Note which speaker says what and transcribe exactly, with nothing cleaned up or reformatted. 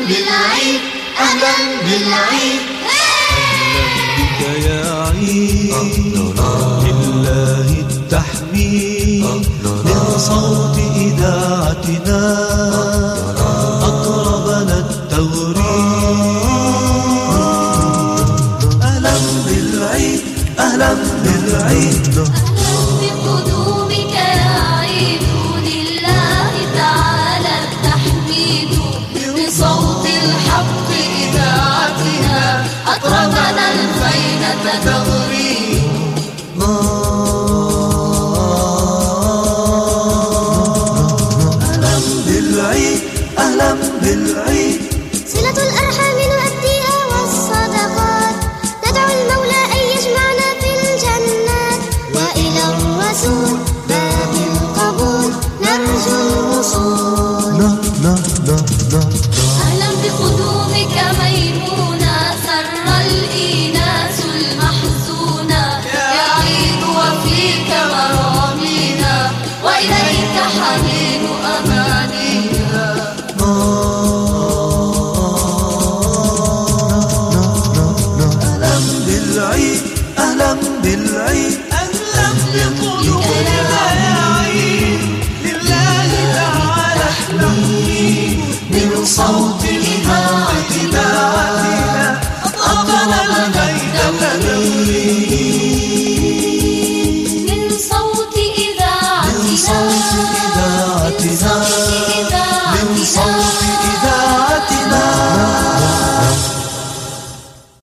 Speaker 1: بالعيد أهلا بالعيد
Speaker 2: بك يا عيد لله التحميد من صوت إذاعتنا أطربنا التوريد. أهلا بالعيد أهلا بالعيد
Speaker 1: بقدومك يا عيد لله تعالى التحميد بصوت الحق إذاعتنا أطربنا الفينة تغريد.
Speaker 2: أهلا بالعيد أهلا بالعيد
Speaker 3: صلة الأرحام نؤديها والصدقات ندعو المولى أن يجمعنا في الجنات وإلى الرسول باب القبول نرجو الوصول.
Speaker 2: لا لا لا لا
Speaker 1: أهلا بقدومك